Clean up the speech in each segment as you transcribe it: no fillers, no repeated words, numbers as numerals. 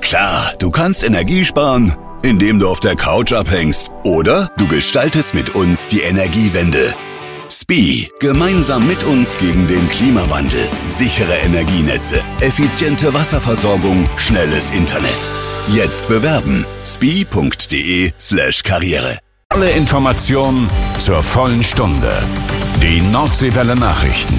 Klar, du kannst Energie sparen, indem du auf der Couch abhängst. Oder du gestaltest mit uns die Energiewende. SPIE. Gemeinsam mit uns gegen den Klimawandel. Sichere Energienetze, effiziente Wasserversorgung, schnelles Internet. Jetzt bewerben. spie.de/Karriere. Alle Informationen zur vollen Stunde. Die Nordseewelle Nachrichten.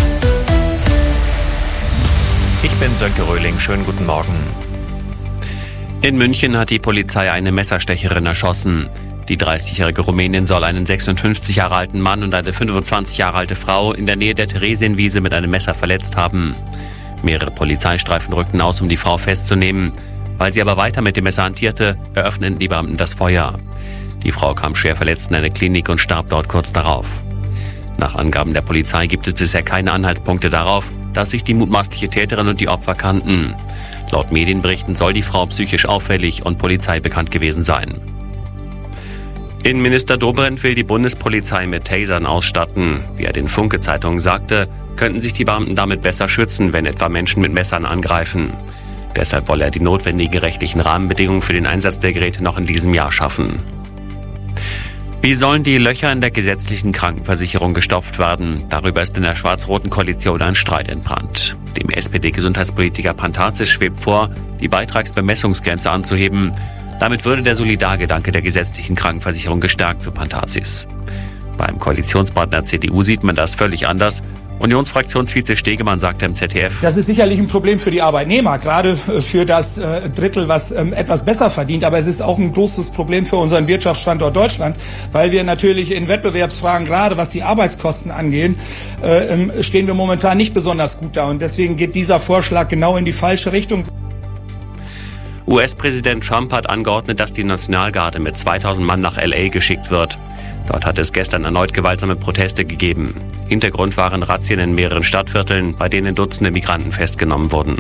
Ich bin Sönke Röhling. Schönen guten Morgen. In München hat die Polizei eine Messerstecherin erschossen. Die 30-jährige Rumänin soll einen 56 Jahre alten Mann und eine 25 Jahre alte Frau in der Nähe der Theresienwiese mit einem Messer verletzt haben. Mehrere Polizeistreifen rückten aus, um die Frau festzunehmen. Weil sie aber weiter mit dem Messer hantierte, eröffneten die Beamten das Feuer. Die Frau kam schwer verletzt in eine Klinik und starb dort kurz darauf. Nach Angaben der Polizei gibt es bisher keine Anhaltspunkte darauf, dass sich die mutmaßliche Täterin und die Opfer kannten. Laut Medienberichten soll die Frau psychisch auffällig und Polizei bekannt gewesen sein. Innenminister Dobrindt will die Bundespolizei mit Tasern ausstatten. Wie er den Funke-Zeitungen sagte, könnten sich die Beamten damit besser schützen, wenn etwa Menschen mit Messern angreifen. Deshalb wolle er die notwendigen rechtlichen Rahmenbedingungen für den Einsatz der Geräte noch in diesem Jahr schaffen. Wie sollen die Löcher in der gesetzlichen Krankenversicherung gestopft werden? Darüber ist in der schwarz-roten Koalition ein Streit entbrannt. Dem SPD-Gesundheitspolitiker Pantatzis schwebt vor, die Beitragsbemessungsgrenze anzuheben. Damit würde der Solidargedanke der gesetzlichen Krankenversicherung gestärkt, so Pantatzis. Beim Koalitionspartner CDU sieht man das völlig anders. Unionsfraktionsvize Stegemann sagte im ZDF: Das ist sicherlich ein Problem für die Arbeitnehmer, gerade für das Drittel, was etwas besser verdient. Aber es ist auch ein großes Problem für unseren Wirtschaftsstandort Deutschland, weil wir natürlich in Wettbewerbsfragen, gerade was die Arbeitskosten angeht, stehen wir momentan nicht besonders gut da. Und deswegen geht dieser Vorschlag genau in die falsche Richtung. US-Präsident Trump hat angeordnet, dass die Nationalgarde mit 2000 Mann nach L.A. geschickt wird. Dort hat es gestern erneut gewaltsame Proteste gegeben. Hintergrund waren Razzien in mehreren Stadtvierteln, bei denen Dutzende Migranten festgenommen wurden.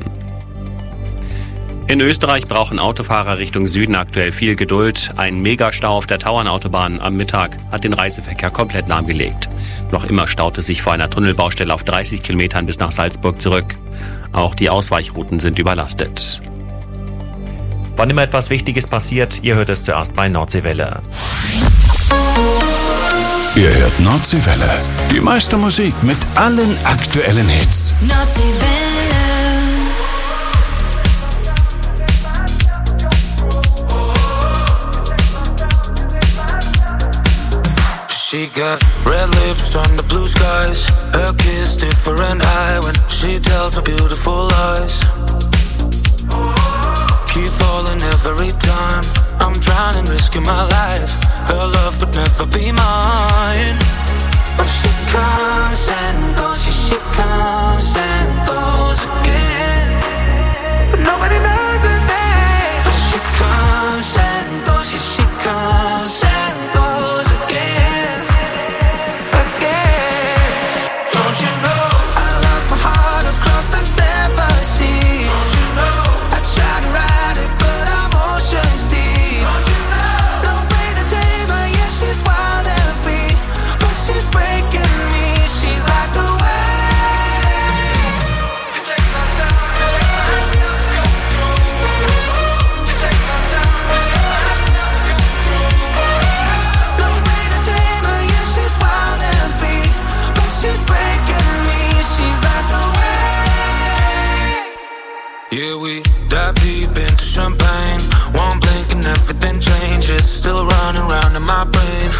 In Österreich brauchen Autofahrer Richtung Süden aktuell viel Geduld. Ein Megastau auf der Tauernautobahn am Mittag hat den Reiseverkehr komplett lahmgelegt. Noch immer staut es sich vor einer Tunnelbaustelle auf 30 Kilometern bis nach Salzburg zurück. Auch die Ausweichrouten sind überlastet. Wann immer etwas Wichtiges passiert, ihr hört es zuerst bei Nordseewelle. Ihr hört Nordseewelle. Die meiste Musik mit allen aktuellen Hits. Nordseewelle. She got red lips on the blue skies. Her kiss different eye when she tells her beautiful lies. Keep falling every time. I'm drowning, risking my life. Her love could never be mine. But she comes and goes, she comes and goes again. But nobody knows her name. But she comes and goes, she comes and goes again. Again. Don't you know I lost my heart across the 7 seas? Don't you know I tried to ride it, but I'm ocean's deep. Don't you know no way to tame her, yeah, she's wild and free. But she's breaking me, she's like a wave. You take my time, you take my control. You take my time, you take my control. No way to tame her, yeah, she's wild and free. But she's breaking me, she's like a wave. Yeah, we dive deep into champagne. One blink and everything changes. Still running around in my brain.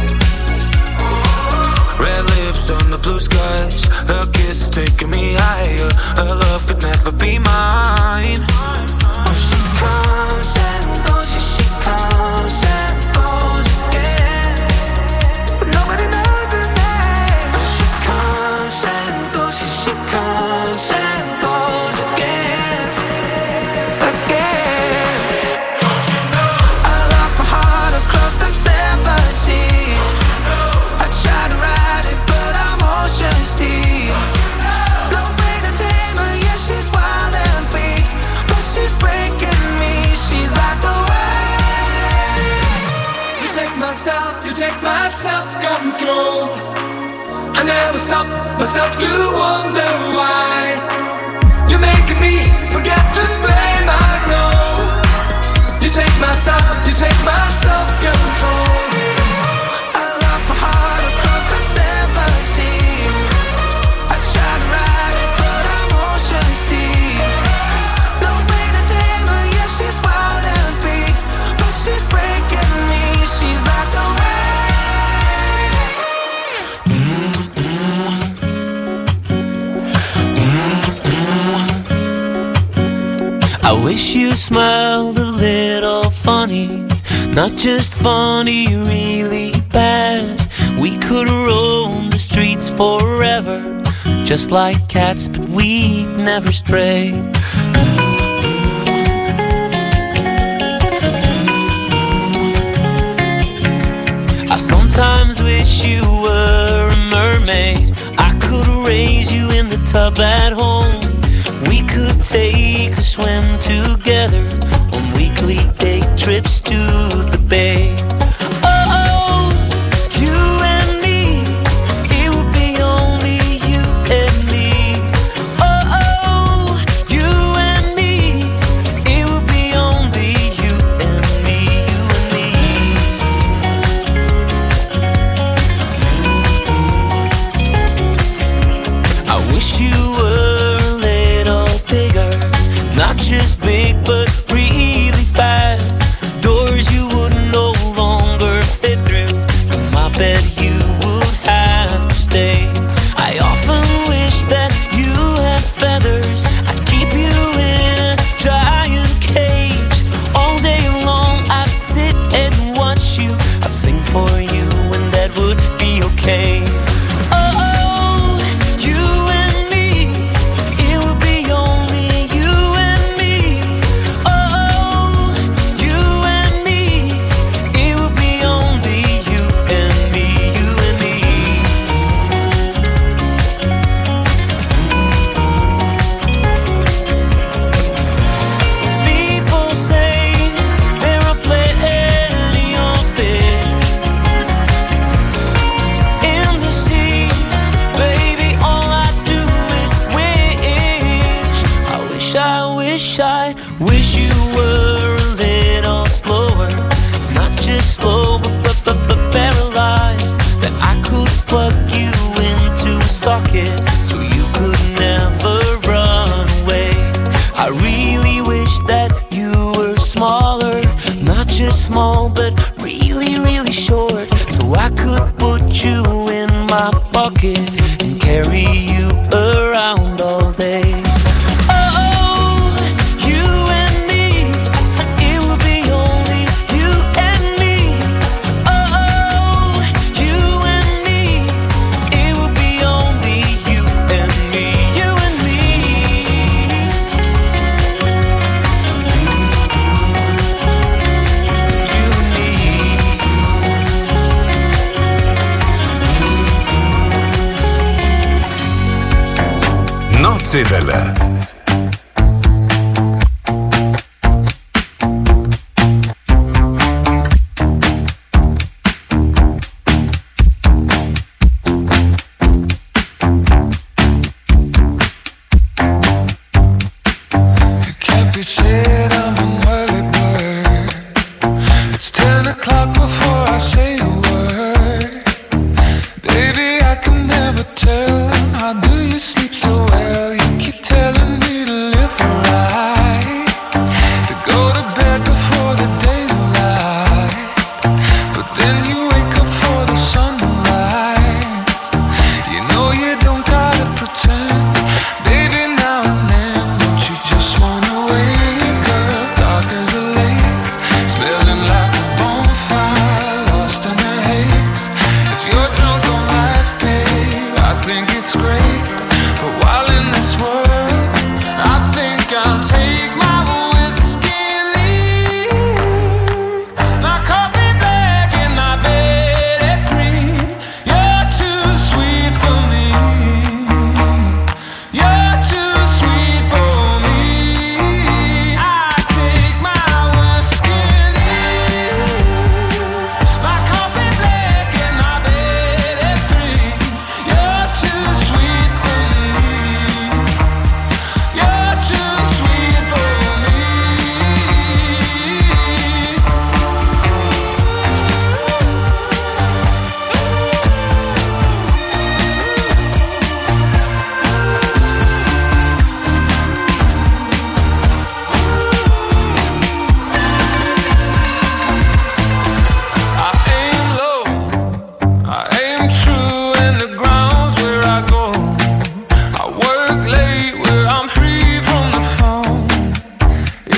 Red lips on the blue skies. Her kiss is taking me higher. Her love could never be mine. When she comes and goes, yeah, she comes and goes again. But nobody knows her name. When she comes and goes, yeah, she comes and goes again. Again. Don't you know I lost my heart across the 7 seas? I tried to ride it, but I'm ocean's deep. No way to tame her, yeah, she's wild and free. But she's breaking me, she's like a wave. You take my self-control. I never stop myself to wonder why. You're making me forget to blame, I know. I wish you smiled a little funny, not just funny, really bad. We could roam the streets forever, just like cats, but we'd never stray. I sometimes wish you were a mermaid. I could raise you in the tub at home. We could take a swim together on weekly day trips to the bay. Oh, you and me, it would be only you and me. Oh, you and me, it would be only you and me, you and me. I wish you were a little bigger, not just big but really fat. Doors you would no longer fit through, in my bed you would have to stay. I often wish that you had feathers, I'd keep you in a giant cage. All day long I'd sit and watch you, I'd sing for you and that would be okay. I wish you were a little slower, not just slow but paralyzed, that I could plug you into a socket so you could never run away. I really wish that you were smaller, not just small but really, really short, so I could put you in my pocket and carry you around all day. Notsewelle. Lost in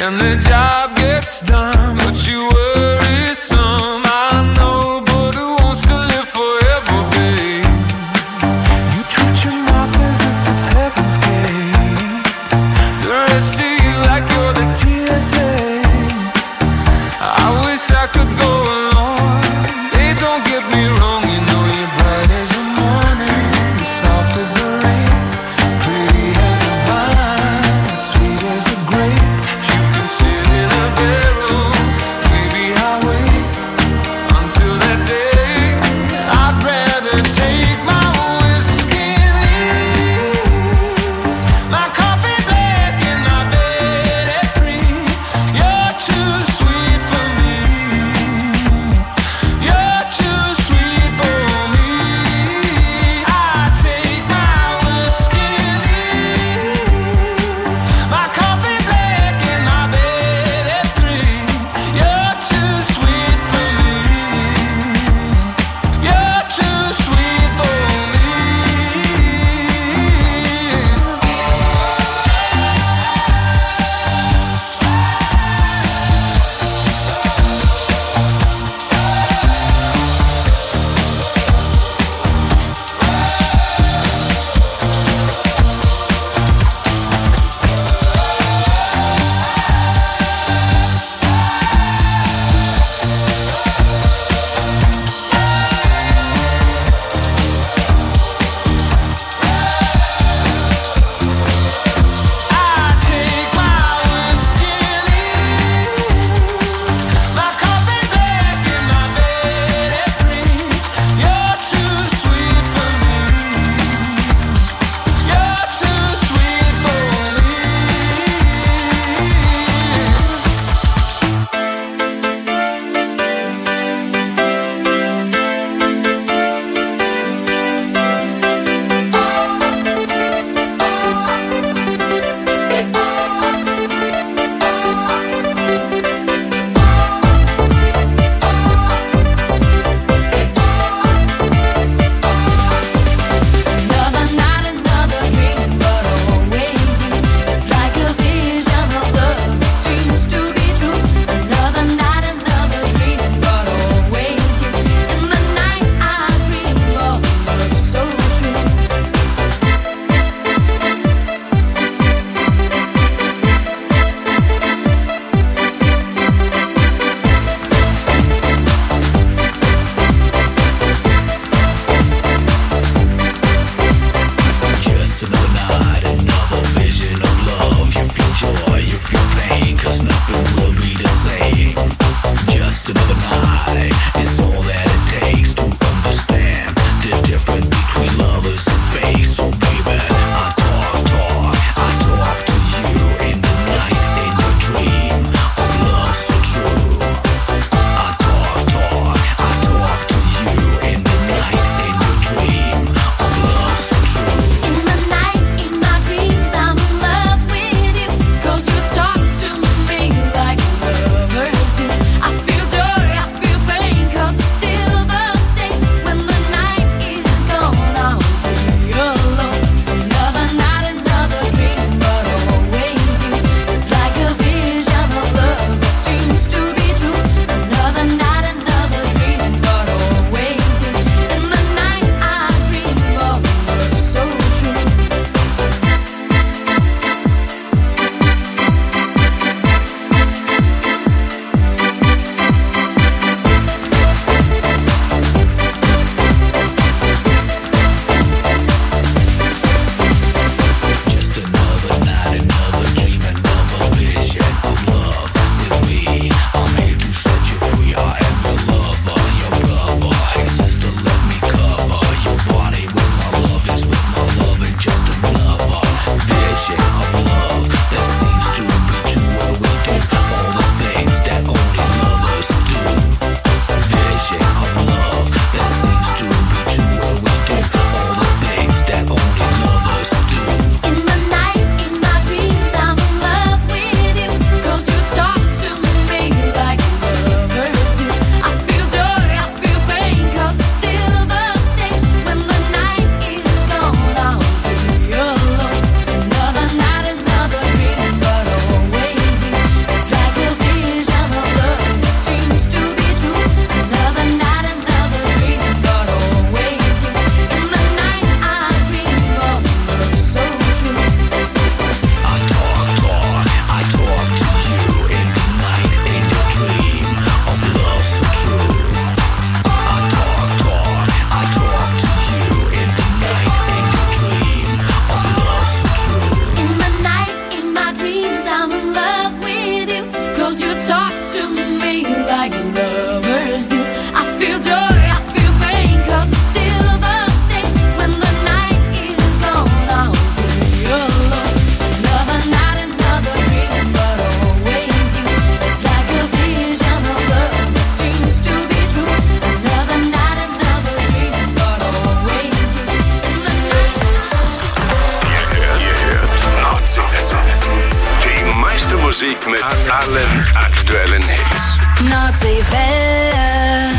and the job gets done, but you worry some. I know, but who wants to live forever, babe? You treat your mouth as if it's heaven's gate. The rest of you like you're the TSA. I wish I could go along. Hey, don't get me wrong, you know you're bright as the morning, soft as the rain, pretty as a vine, sweet as a grape. If you can sit in a barrel, maybe I'll wait. like lovers do. I feel joy, I feel pain, 'cause it's still the same. When the night is gone, I'll be alone. Another night, another dream, but always you. It's like a vision of love that seems to be true. Another night, another dream, but always you. In the night. Ihr hört Nordseefässer. Die meiste Musik mit allen aktuellen Hits. Nordseewelle.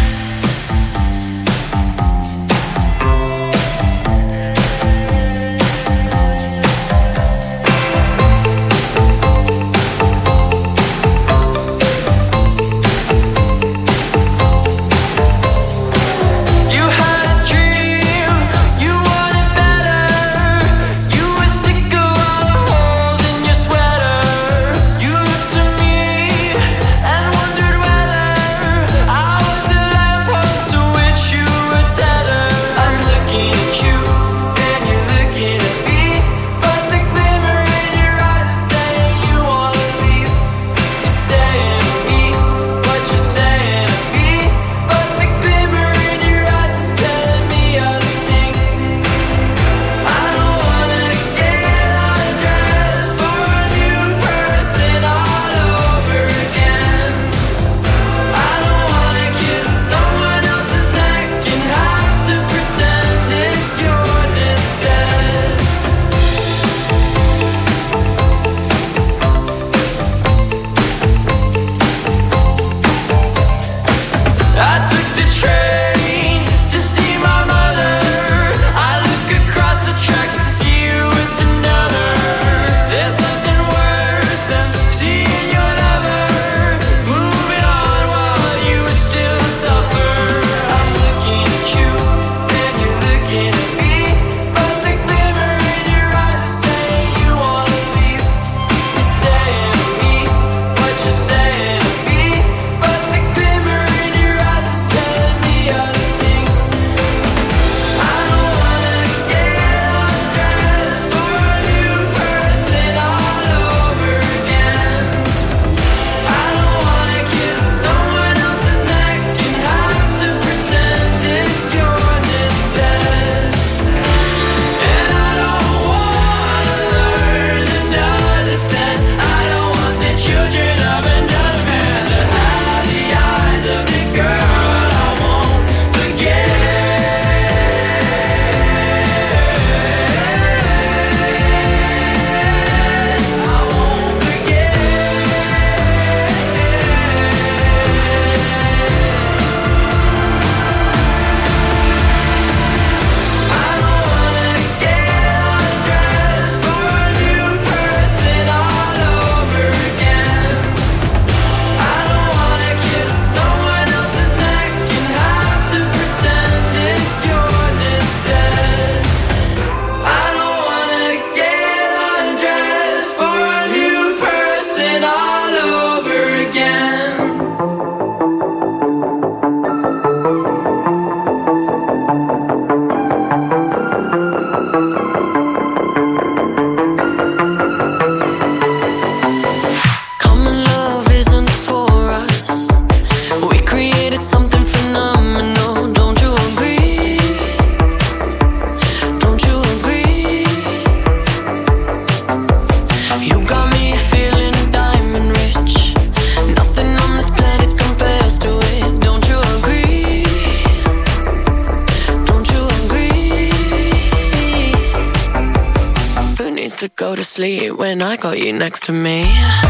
To go to sleep when I got you next to me.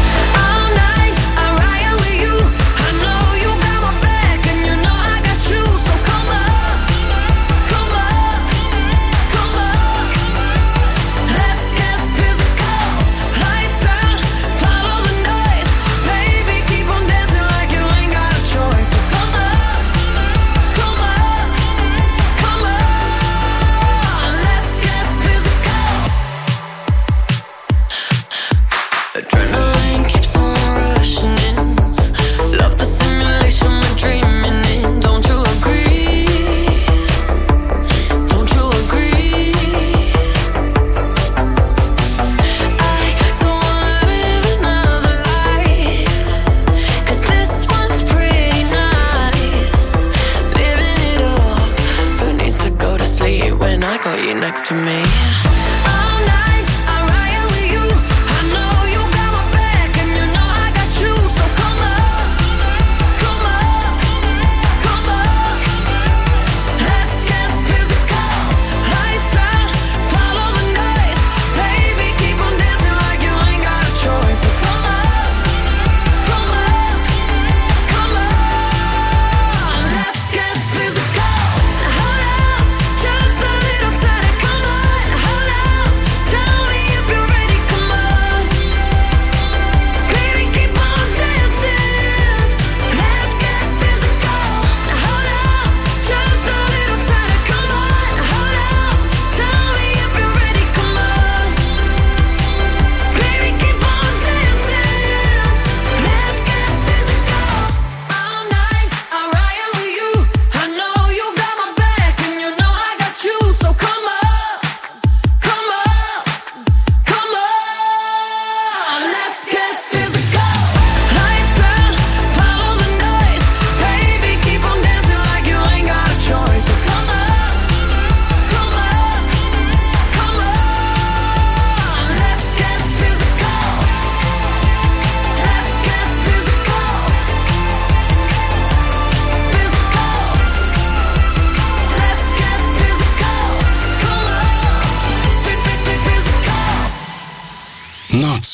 All night, I ride with you. I know you got my back, and you know I got you. So come up, come up, come up. Let's get physical. Lights out, follow the noise. Baby, keep on dancing like you ain't got a choice. So come up, come up, come up. Let's get physical. Adrenaline keeps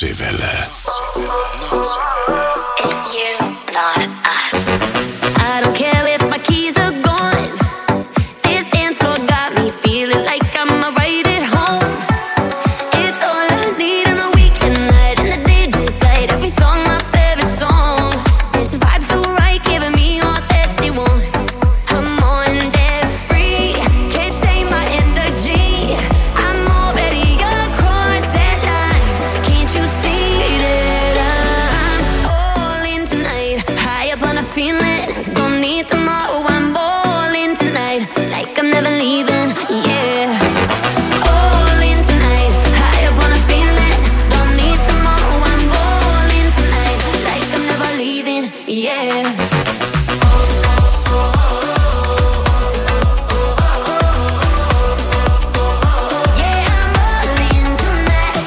Nordseewelle. I don't care if my keys are gone. This dance floor got me feeling like I'm right at home. It's all I need on a weekend night, and the DJ played every song, my favorite song. This vibe's so right, giving me all that she wants. I'm on that free, can't take my energy. I'm already across that line. Can't you see that I'm all in tonight? High up on a feeling, don't need tomorrow. I'm all in tonight, like I'm never leaving. Yeah. All in tonight, high up on a feeling, don't need tomorrow. I'm all in tonight, like I'm never leaving. Yeah. Yeah, I'm all in tonight.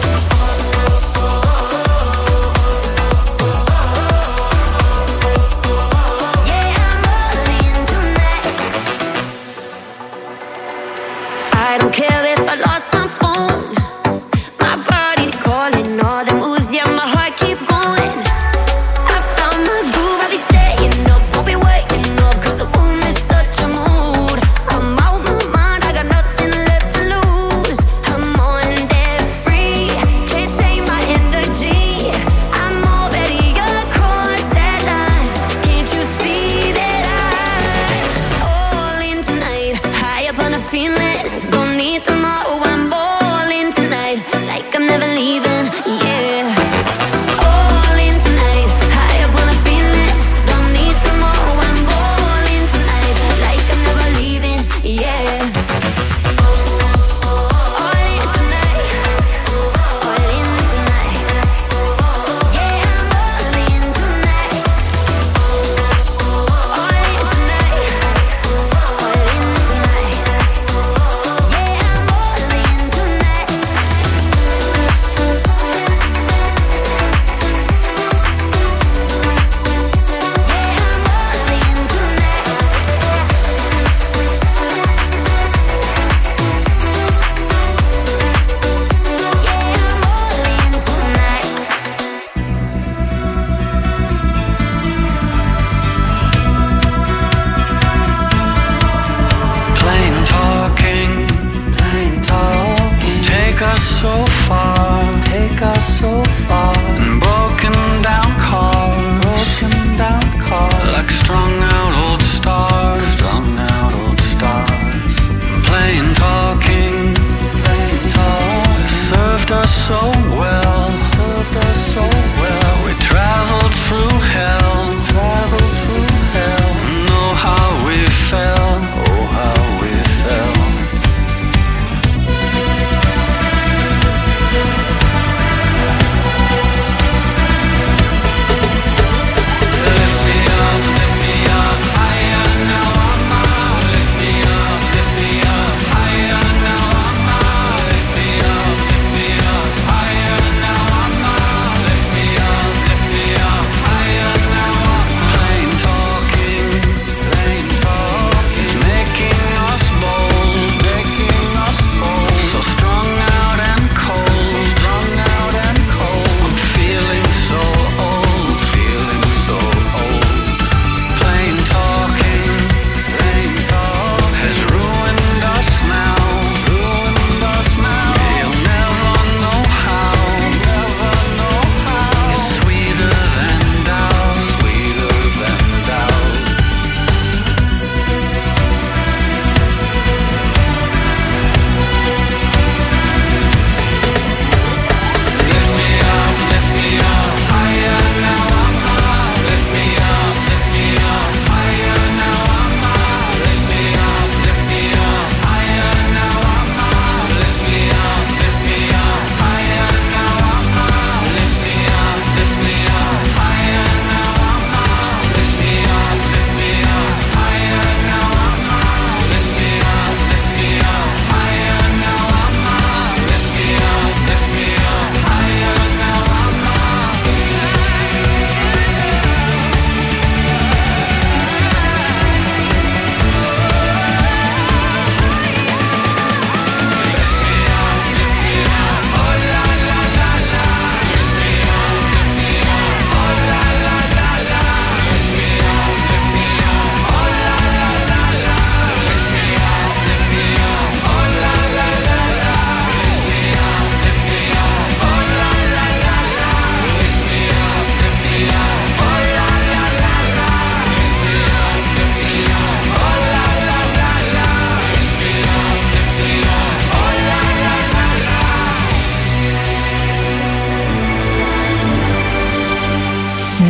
Yeah, I'm all in tonight. I don't care if I lost my phone. My body's calling all the moves, yeah, my heart keep going. I found my groove, I'll be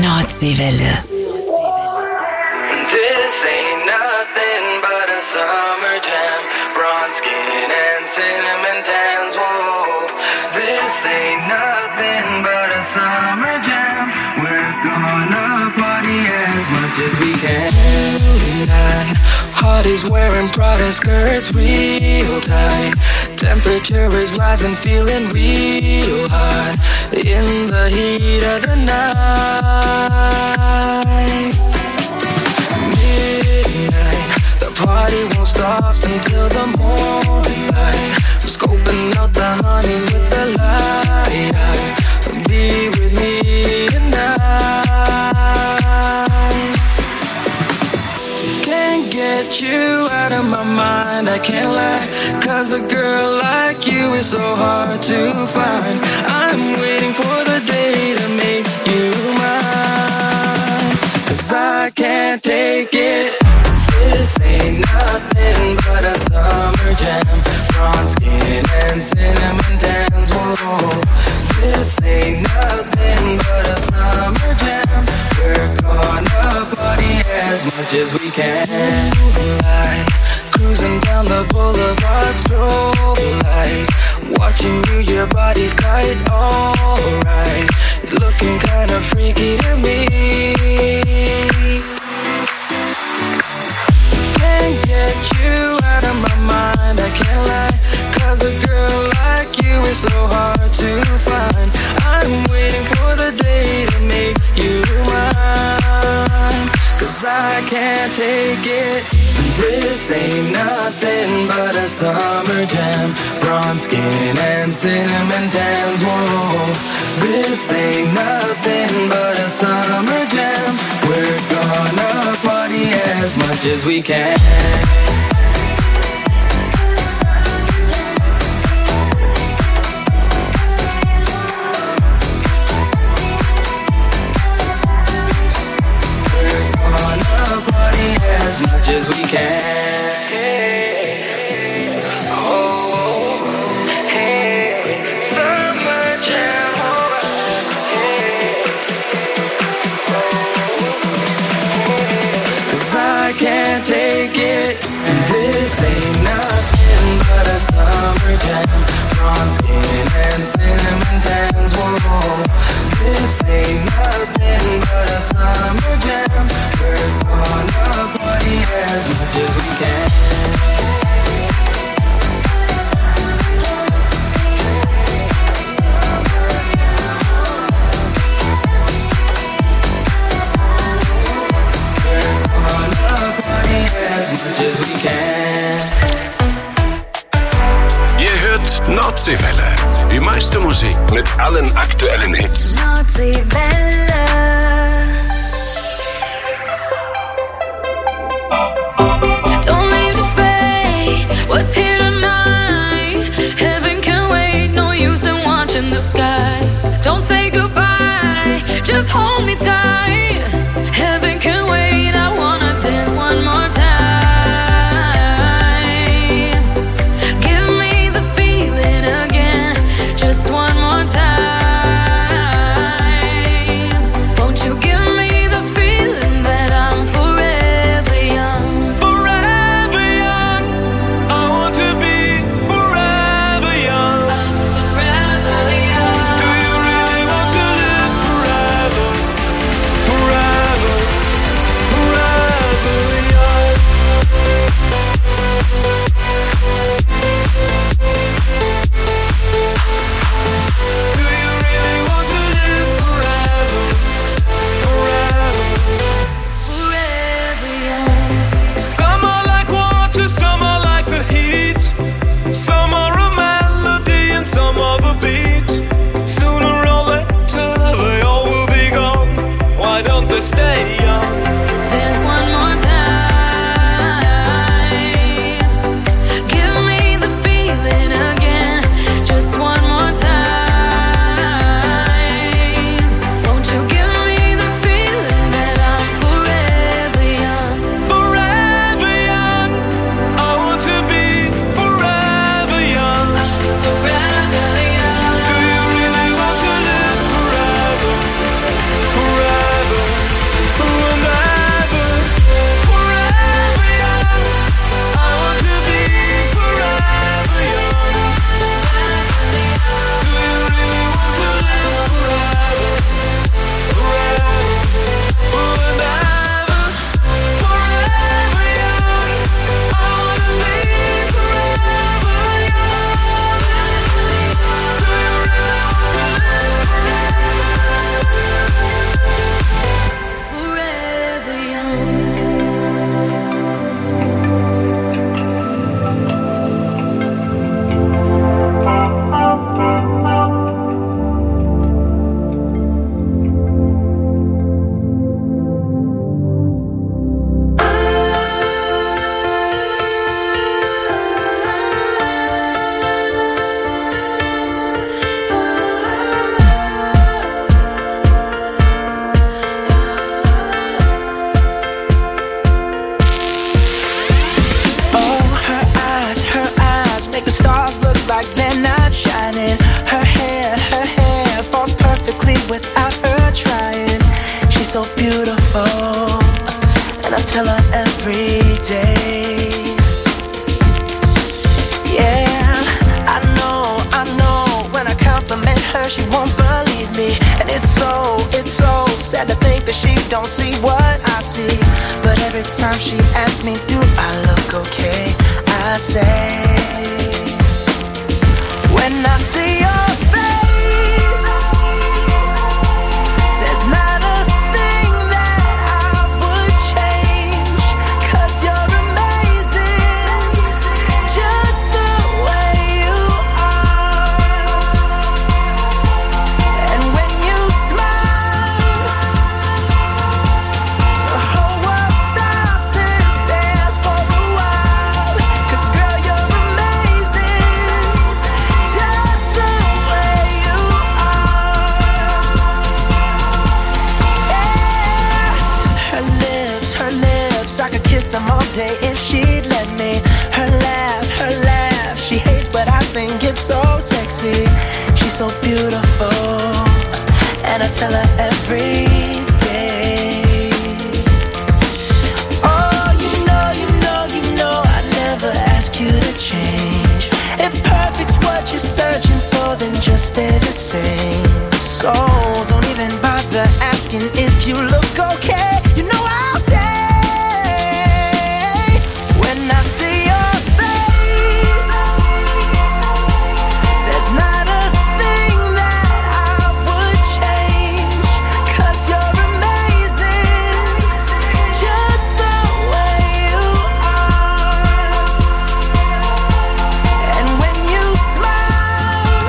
Nordseewelle. This ain't nothing but a summer jam. Bronze skin and cinnamon tans. Whoa. This ain't nothing but a summer jam. We're gonna party as much as we can tonight. Heart is wearing Prada skirts real tight. Temperature is rising, feeling real hot. In the heat of the night. Midnight, the party won't stop until the morning light. We're scoping out the honeys with the light eyes. Be with me tonight. Can't get you out of my mind, I can't lie. Cause a girl like you is so hard to find. I'm waiting for the day to make you mine. Cause I can't take it. This ain't nothing but a summer jam. Bronze skin and cinnamon tans. Whoa. This ain't nothing but a summer jam. We're gonna party as much as we can. Moonlight, cruising down the boulevard, strobe lights. Watching you, your body's tight, alright. Looking kinda freaky to me. Can't get you out of my mind, I can't lie. Cause a girl like you is so hard to find. I'm waiting for the day to make you mine. Cause I can't take it. This ain't nothing but a summer jam. Bronze skin and cinnamon tans. Whoa. This ain't nothing but a summer jam. We're gonna party as much as we can. As much as we can. Oh, hey, summer jam. Cause I can't take it. This ain't nothing but a summer jam. Bronze skin and cinnamon tans. Whoa. This ain't nothing but a summer jam. We're gonna party as much as we can. We're gonna party as much as we can. Ihr hört Nordseewelle. Die meiste Musik mit allen aktuellen Hits. Nordseewelle. Don't leave the fate, what's here tonight? Heaven can wait, no use in watching the sky. Don't say goodbye, just hold me tight. Heaven can wait, I wanna dance one more time. Give me the feeling again, just one more time. Won't you give me the feeling that I'm forever young? Forever young. I want to be forever young. Forever young. Do you really want to live forever? Forever, forever young. Do you really want to live forever? Forever. Forever young. Some are like water, some are like the heat. Some are a melody and some are the beat. Sooner or later they all will be gone. Why don't they stay young? Dance one more time. Give me the feeling again, just one more time. Won't you give me the feeling that I'm forever young? Forever young. I want to be forever young. Forever young. Do you really want to live forever? Forever, beautiful, and I tell her every day. Yeah, I know, when I compliment her, she won't believe me. And it's so sad to think that she don't see what I see. But every time she asks me, do I look okay? I say, when I see your face, there's not a thing that I would change. 'Cause you're amazing, just the way you are. And when you smile, the whole world stops and stares for a while. 'Cause girl, you're amazing, just the way you are. Yeah. Her lips, I could kiss them all day if she'd let me. Her laugh, she hates but I think it's so sexy. She's so beautiful, and I tell her every day. Oh, you know, I never ask you to change. If perfect's what you're searching for, then just stay the same. So don't even bother asking if you look okay. You know I'll say, when I see your face, there's not a thing that I would change. 'Cause you're amazing, just the way you are. And when you smile,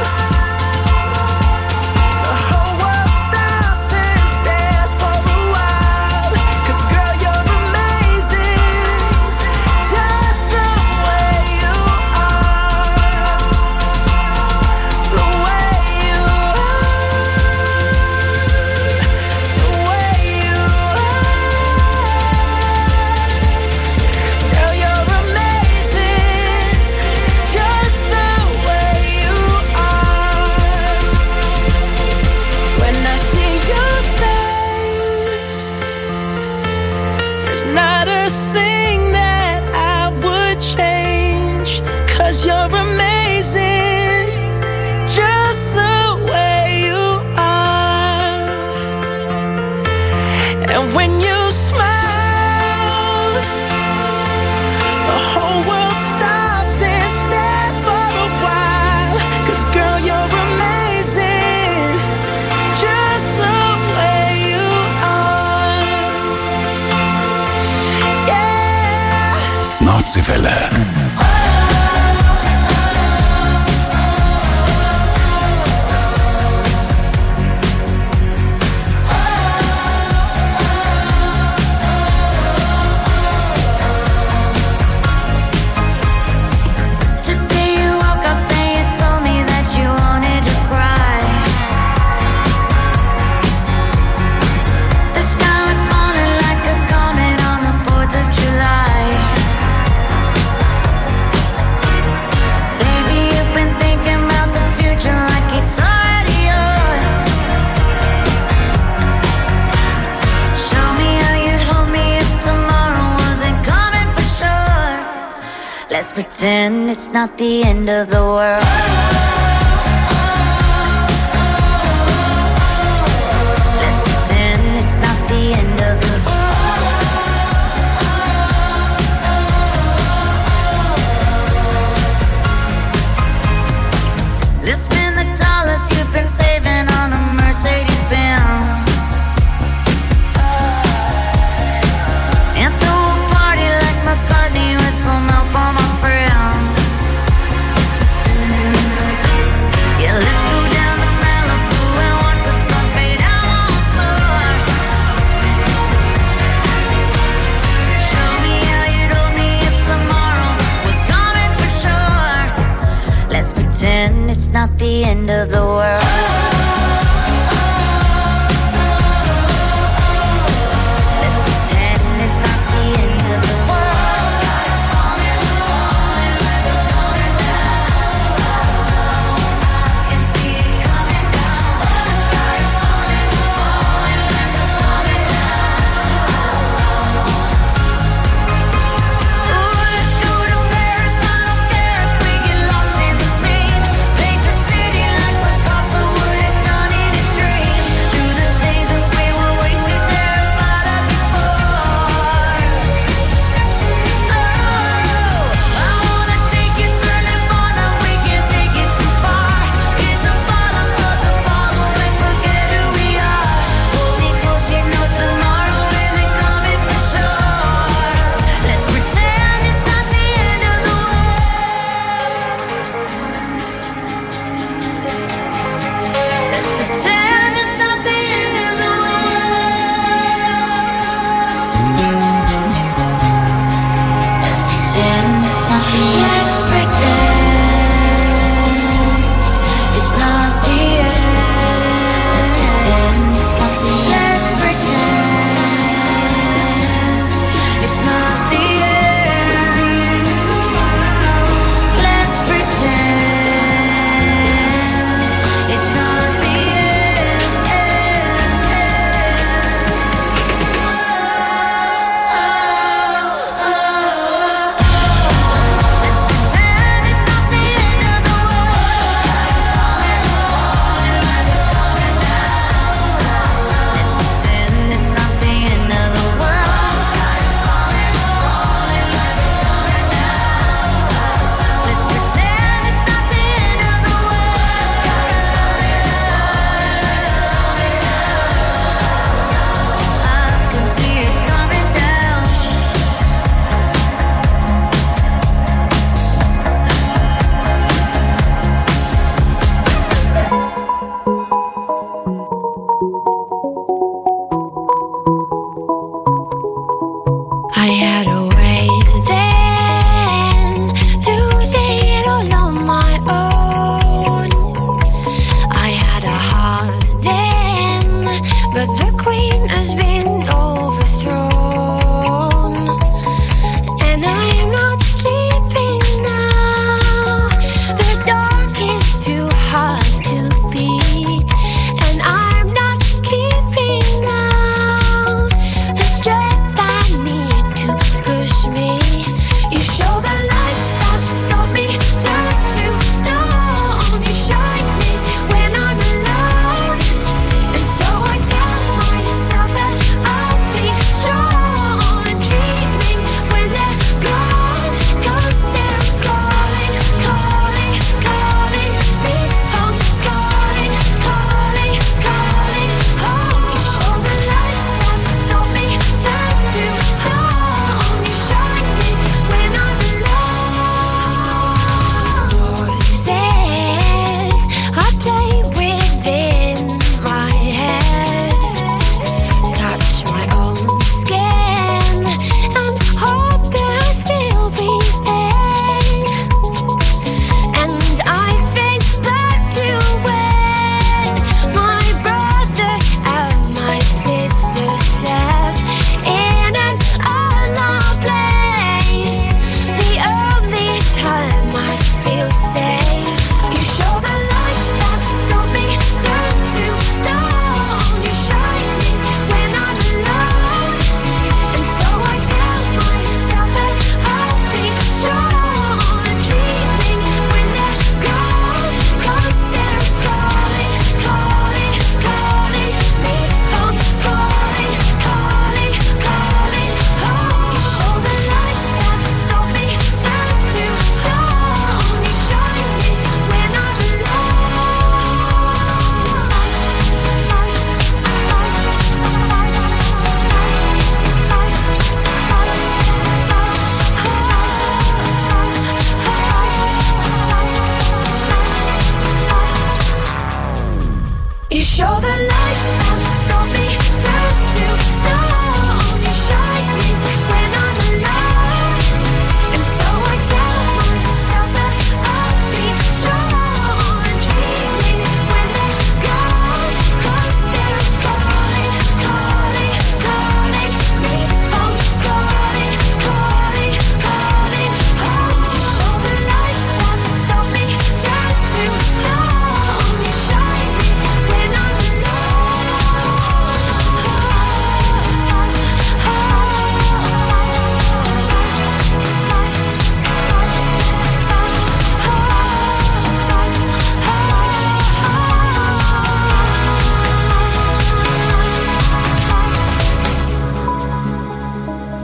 the whole world stops and stares for a while. 'Cause girl, you're amazing, just the way you are. The way you are. The way you are. Girl, you're amazing, just the way you are. When I see your face, there's not a thing that I would change. 'Cause you're amazing, just the way you are. And when you smile, the whole world stops and stares for a while. 'Cause girl, you're amazing, just the way you are. Yeah. Nordseewelle. Today you woke up and you told me that you wanted to cry. The sky was falling like a comet on the 4th of July. Baby, you've been thinking about the future like it's already yours. Show me how you'd hold me if tomorrow wasn't coming for sure. Let's pretend it's not the end of the world. Let's pretend it's not the end of the world. Let's spend the dollars you've been saving on a Mercedes Benz. And throw a party like McCartney with some help on my friends.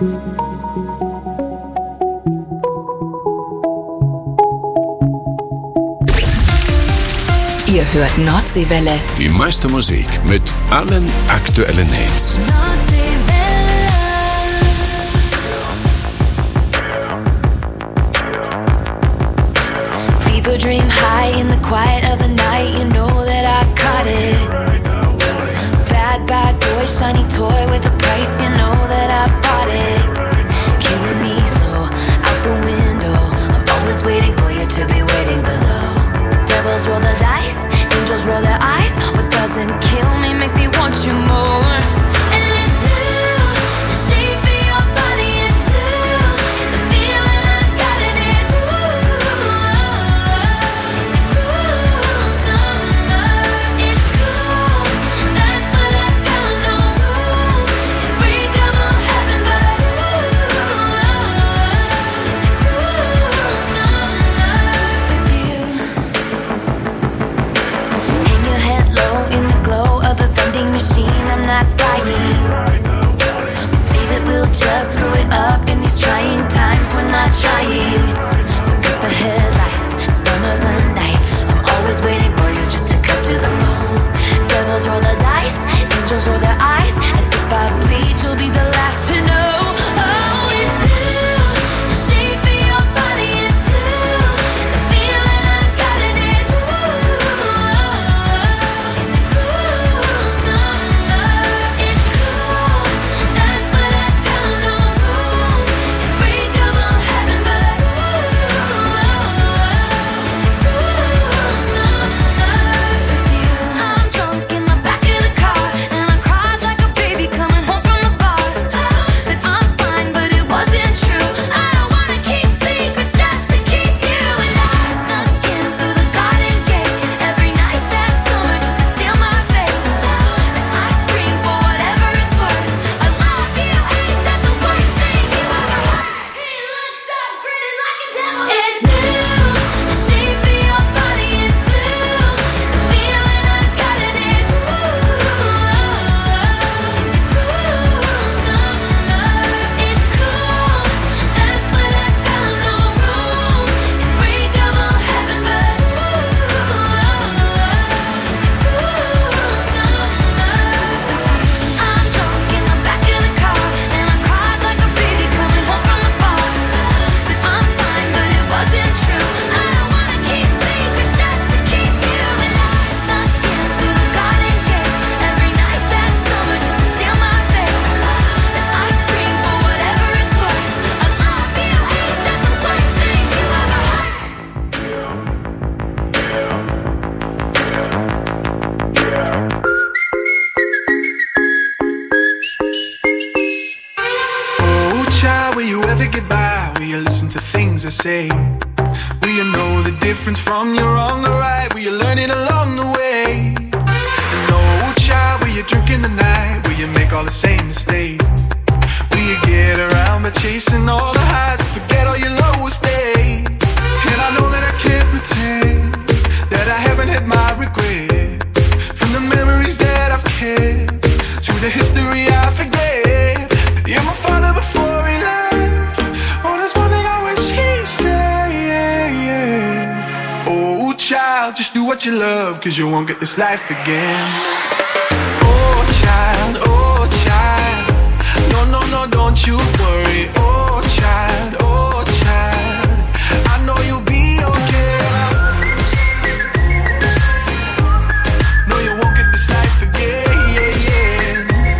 Ihr hört Nordseewelle. Die meiste Musik mit allen aktuellen Hits. People dream high in the quiet of the night. You know that I caught it. Bad, bad boy, shiny toy with a price. You know that I bought it. Killing me slow, out the window. I'm always waiting for you to be waiting below. Devils roll the dice, angels roll their eyes. What doesn't kill me makes me want you more. And it's blue, the shape of your body is blue. The feeling I got it, it's it's a cruel summer. It's cool, that's what I tell 'em, no rules. Unbreakable heaven, but it's a cruel summer with you. Hang your head low in the glow of the vending machine. I'm not dying. We say that we'll just screw it up in these trying times. We're not trying. So cut the headlights. Summer's a knife. I'm always waiting for you just to cut to the bone. Devils roll the dice. Angels roll their eyes. And if I bleed, you'll be the last to know. Oh, it's blue. The shape of your body is blue. The feeling I got it, it's it's a cruel summer. It's cool, that's what I tell 'em, no rules. Unbreakable heaven, but it's a cruel summer with you. I'm drunk in the back of the car, and I cried like a baby coming home from the bar. Said I'm fine, but it wasn't true. I don't wanna keep secrets just to keep you. And I snuck in through the garden gate every night that summer just to seal my fate. Then I scream for whatever it's worth. I love you, ain't that the worst thing you ever heard? He looks so pretty like a devil. It's blue, the shape of your body is blue. The feeling I got it, it's it's a cruel summer. It's cool, that's what I tell 'em, no rules. Unbreakable heaven, but it's a cruel summer. I'm drunk in the back of the car, and I cried like a baby coming home from the bar. Said I'm fine, but it wasn't true. I don't wanna keep secrets just to keep you. And I snuck in through the garden gate every night that summer just to seal my fate. Then I scream for whatever it's worth. I love you, ain't that the worst thing you ever heard? Oh, child, will you ever get by? Will you listen to things I say? Will you know the difference from your wrong or right? Will you learn it along the way? And oh, child, will you drink in the night? Will you make all the same mistakes? Will you get around by chasing all the highs and forget all your lowest days? And I know that I can't pretend that I haven't had my regret. From the memories that I've kept to the history I forget. You're my father before he left. Oh, there's one thing I wish he'd say. Oh, child, just do what you love, 'cause you won't get this life again. Oh, child, no, no, no, don't you worry. Oh, child, I know you'll be okay. No, you won't get this life again.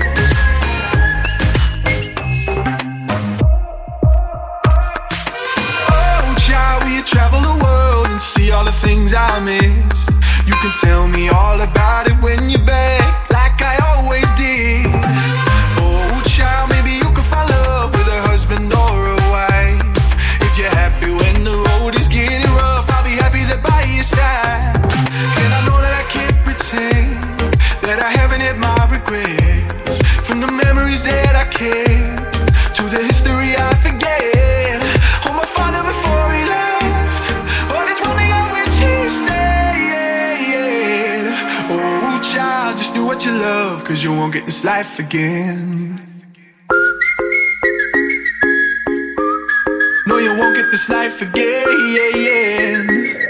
Oh, child, will you travel the world and see all the things I missed? You can tell me all about it when you're back, like I always did. Oh, child, maybe you could find love with a husband or a wife. If you're happy when the road is getting rough, I'll be happy there by your side. And I know that I can't pretend that I haven't had my regrets. From the memories that I kept to the history I forget. Oh, my father before he left. Oh, there's one thing I wish he'd say. Oh, child, just do what you love, 'cause you won't get this life again. this life again.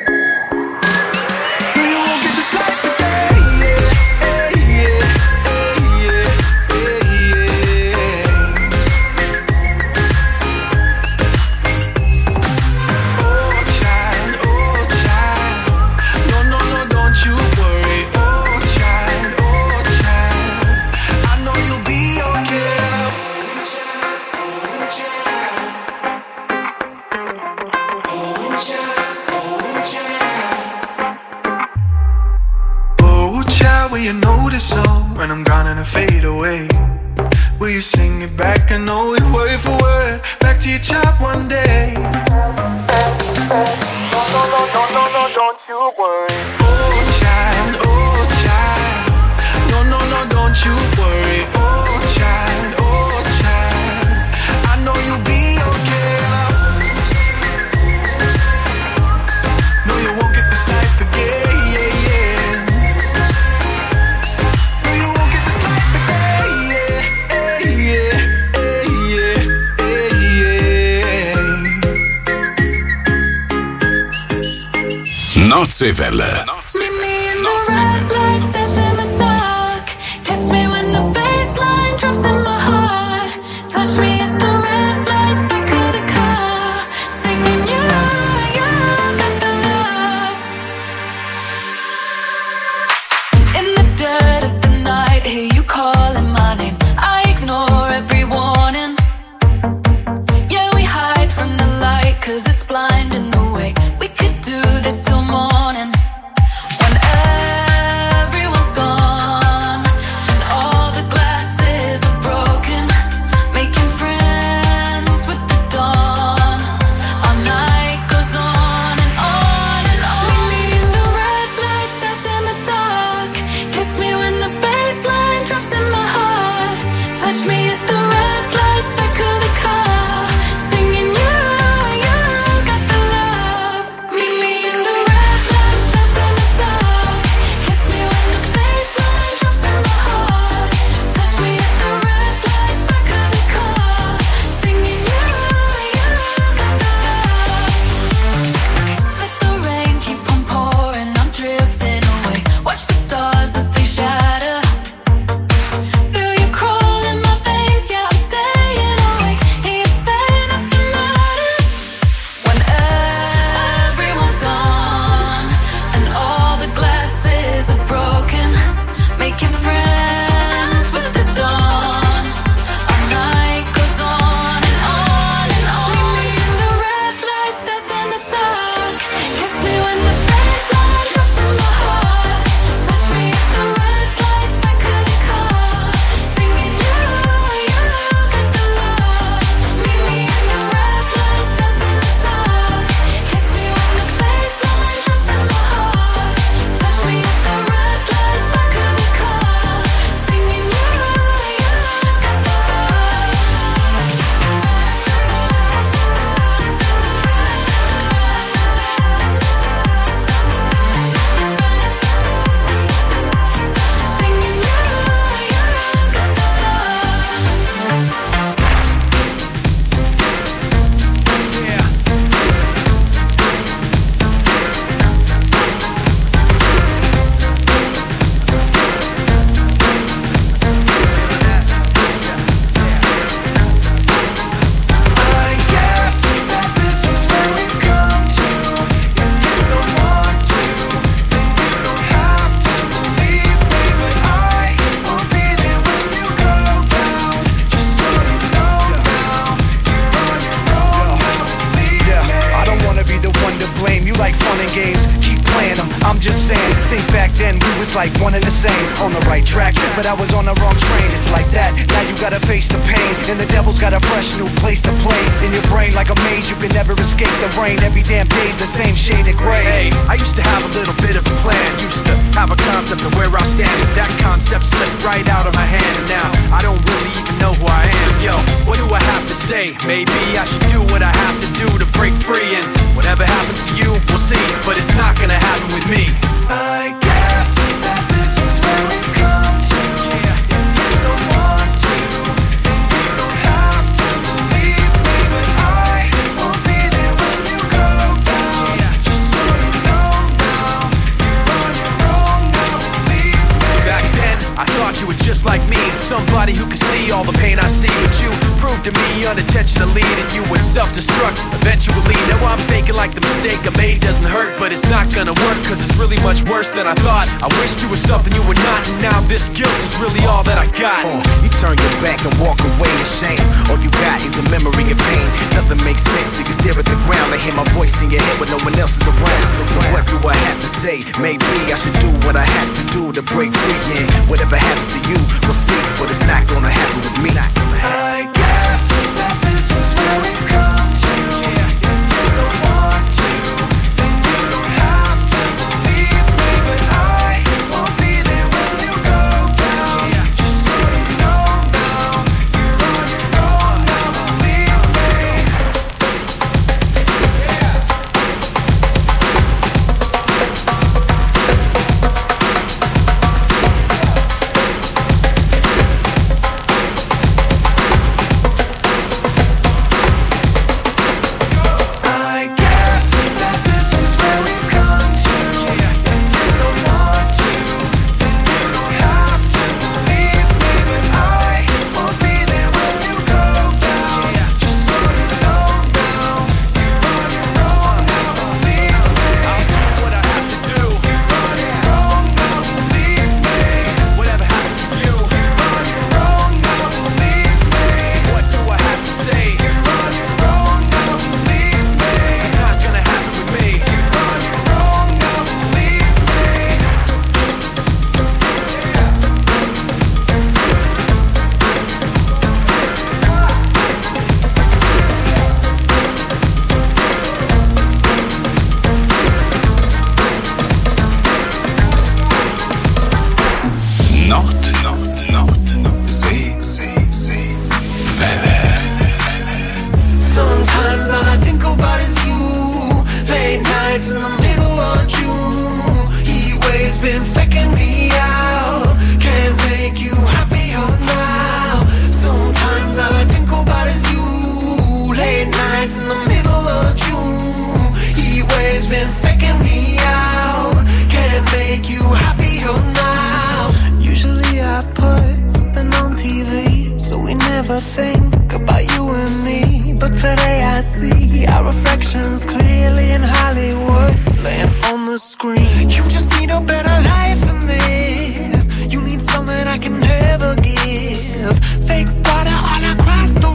No, you won't get this life again. You know this song when I'm gone and I fade away. Will you sing it back? I know it word for word, back to your chop one day. No, don't you worry. Oh child, no, don't you worry. Oh child, I know you'll be okay. No, you won't get this life again. Nordseewelle. Meet me in the red lights, dance in the dark. Kiss me when the bassline drops in my heart. Touch me at the red lights, back of the car. Singing you got the love. In the dead of the night, hear you calling my name. I ignore every warning. Yeah, we hide from the light, 'cause it's blinding the way. We could do this till morning. When everyone's gone and all the glasses are broken, making friends with the dawn. Our night goes on and on and on. Meet me in the red lights, dance in the dark. Kiss me when the bassline drops in my heart. Touch me at the red lights, back of the car. Singing you got the love. Meet me in the red lights, dance in the dark. Kiss me when the bassline drops in my heart. Touch me at the red lights, back of the car. Singing you got the love. Let the rain keep on pouring, I'm drifting away. Watch the stars as they shatter. Feel you crawl in my veins, yeah, I'm staying awake. Hear you say nothing matters. When everyone's gone and all the glasses are broken, making friends with the dawn. Our night goes on and on and on. Meet me in the red lights, dance in the dark. Kiss me when the bassline drops in my heart. Touch me at the red lights, back of the car. Singing you got the love. Meet me in the red lights, dance in the dark. Kiss me when the bassline drops in my heart. Touch me at the red lights, back of the car. Singing you got the love. Singing you got the love. I guess that this is where we've come to. If you don't want to, then you don't have to believe me. But I will be there when you go down. Just so you know now, you're on your own now. Believe me. I don't wanna be the one to blame. You like fun and games, keep playing them. I'm just saying, think back then we was like one and the same. On the right track, but I was on the wrong train. It's like that, now you gotta face the pain. And the devil's got a fresh new place to play. In your brain like a maze, you can never escape the rain. Every damn day's the same shade of gray. Hey, I used to have a little bit of a plan. Used to have a concept of where I stand. But that concept slipped right out of my hand. And now I don't really even know who I am. Yo, what do I have to say? Maybe I should do what I have to do to break free. And whatever happens to you, we'll see. But it's not gonna happen with me. I guess that this is where we've come to. If you don't want to, then you don't have to believe me. But I will be there when came to me unintentionally, then you would self-destruct eventually. Now I'm faking like the mistake I made doesn't hurt, but it's not gonna work, cause it's really much worse than I thought. I wished you were something you were not, and now this guilt is really all that I got. You turn your back and walk away in shame. All you got is a memory of pain. Nothing makes sense, you can stare at the ground and hear my voice in your head when no one else is around. So what do I have to say? Maybe I should do what I have to do to break free, and whatever happens to you, we'll see, but it's not gonna happen with me. I guess that this is where we've come to. If you don't want to, then you don't have to believe me, but I won't be there when you go down. Just so you know now, you're on your own now, believe me. Sometimes all I think about is you. Late nights in the middle of June. He waves been faking me out. Can't make you happier now. Sometimes all I think about is you. Late nights in the middle of June. He waves been faking me out. Can't make you happier now. Usually I put something on TV, so we never think about you and me. But today I see our reflections clearly in Hollywood, laying on the screen. You just need a better life than this. You need something I can never give. Fake water all across the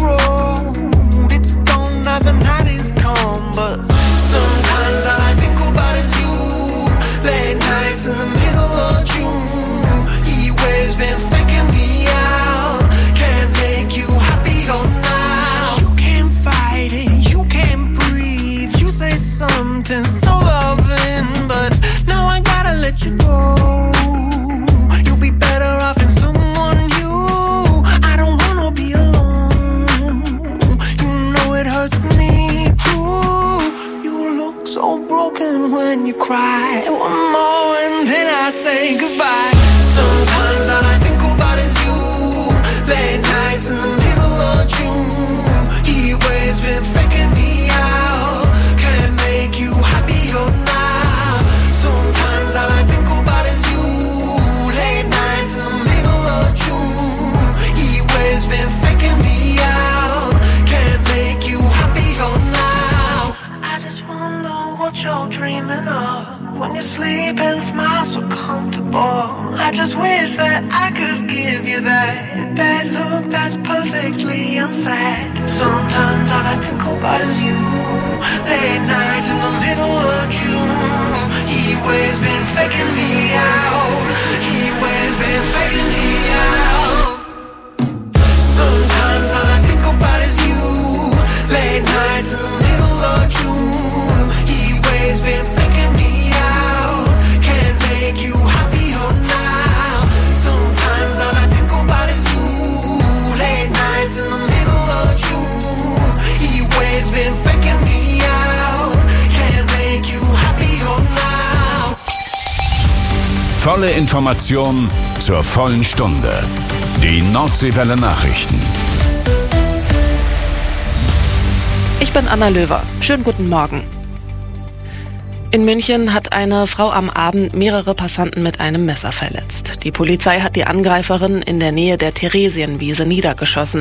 road. It's gone now, the night is come. But sometimes all I think about is you. Late nights in the middle of June. He waves been faking me out. Can't make you happier now. You can't fight it, you can't breathe. You say something so loving, but now I gotta let you go. You'll be better off in someone new. I don't wanna be alone. You know it hurts me too. You look so broken when you cry. One more and then I say goodbye. Sometimes all I think about is you. Late nights in the middle of June. He waves been faking me out. Can't make you happier now. Sometimes all I think about is you. Late nights in the middle of June. He waves been faking me out. Can't make you happier now. I just wonder what you're dreaming of when you sleep and smile so comfortable. I just wish that I could give you that bad look that's perfectly unsaid. Sometimes all I think about is you. Late nights in the middle of June. He waves been faking me out. He waves been faking me out. Sometimes all I think about is you. Late nights in the middle of June. He waves been faking me out. Can't make you happier now. Sometimes all I think about is you. Late nights in the middle of June. He waves been faking me out. Can't make you happier now. Volle Information zur vollen Stunde. Die Nordseewelle Nachrichten. Ich bin Anna Löwer. Schönen guten Morgen. In München hat eine Frau am Abend mehrere Passanten mit einem Messer verletzt. Die Polizei hat die Angreiferin in der Nähe der Theresienwiese niedergeschossen.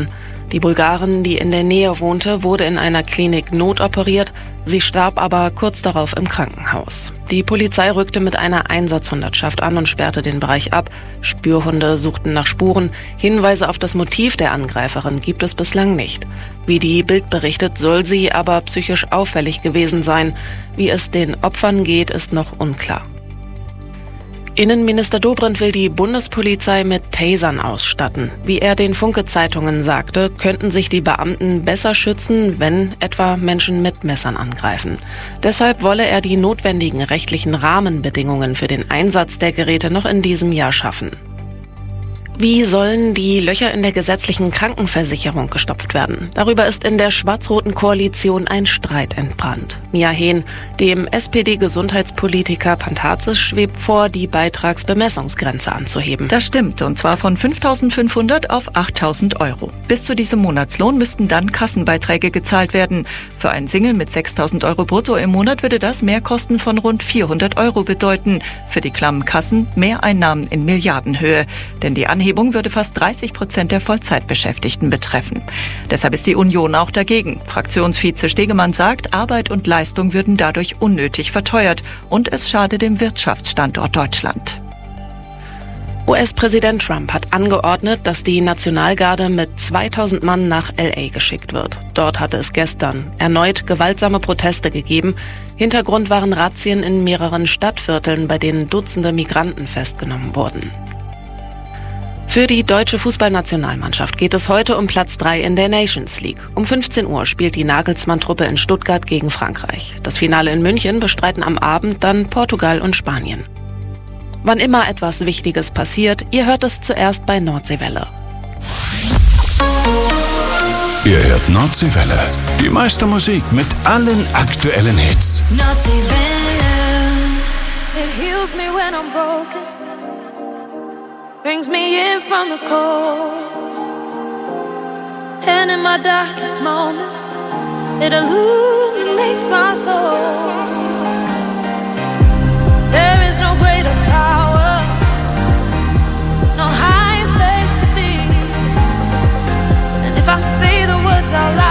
Die Bulgarin, die in der Nähe wohnte, wurde in einer Klinik notoperiert. Sie starb aber kurz darauf im Krankenhaus. Die Polizei rückte mit einer Einsatzhundertschaft an und sperrte den Bereich ab. Spürhunde suchten nach Spuren. Hinweise auf das Motiv der Angreiferin gibt es bislang nicht. Wie die Bild berichtet, soll sie aber psychisch auffällig gewesen sein. Wie es den Opfern geht, ist noch unklar. Innenminister Dobrindt will die Bundespolizei mit Tasern ausstatten. Wie er den Funke-Zeitungen sagte, könnten sich die Beamten besser schützen, wenn etwa Menschen mit Messern angreifen. Deshalb wolle er die notwendigen rechtlichen Rahmenbedingungen für den Einsatz der Geräte noch in diesem Jahr schaffen. Wie sollen die Löcher in der gesetzlichen Krankenversicherung gestopft werden? Darüber ist in der schwarz-roten Koalition ein Streit entbrannt. Mia Hehn, dem SPD-Gesundheitspolitiker Pantazis, schwebt vor, die Beitragsbemessungsgrenze anzuheben. Das stimmt, und zwar von 5.500 auf 8.000 Euro. Bis zu diesem Monatslohn müssten dann Kassenbeiträge gezahlt werden. Für einen Single mit 6.000 Euro brutto im Monat würde das Mehrkosten von rund 400 Euro bedeuten. Für die klammen Kassen Mehreinnahmen in Milliardenhöhe. Denn die Anhebung würde fast 30% der Vollzeitbeschäftigten betreffen. Deshalb ist die Union auch dagegen. Fraktionsvize Stegemann sagt, Arbeit und Leistung würden dadurch unnötig verteuert und es schade dem Wirtschaftsstandort Deutschland. US-Präsident Trump hat angeordnet, dass die Nationalgarde mit 2.000 Mann nach L.A. geschickt wird. Dort hatte es gestern erneut gewaltsame Proteste gegeben. Hintergrund waren Razzien in mehreren Stadtvierteln, bei denen Dutzende Migranten festgenommen wurden. Für die deutsche Fußballnationalmannschaft geht es heute um Platz 3 in der Nations League. Um 15 Uhr spielt die Nagelsmann-Truppe in Stuttgart gegen Frankreich. Das Finale in München bestreiten am Abend dann Portugal und Spanien. Wann immer etwas Wichtiges passiert, ihr hört es zuerst bei Nordseewelle. Ihr hört Nordseewelle. Die meiste Musik mit allen aktuellen Hits. Nordseewelle. It heals me when I'm broken. Brings me in from the cold. And in my darkest moments, it illuminates my soul. There is no greater power, no higher place to be. And if I say the words out loud,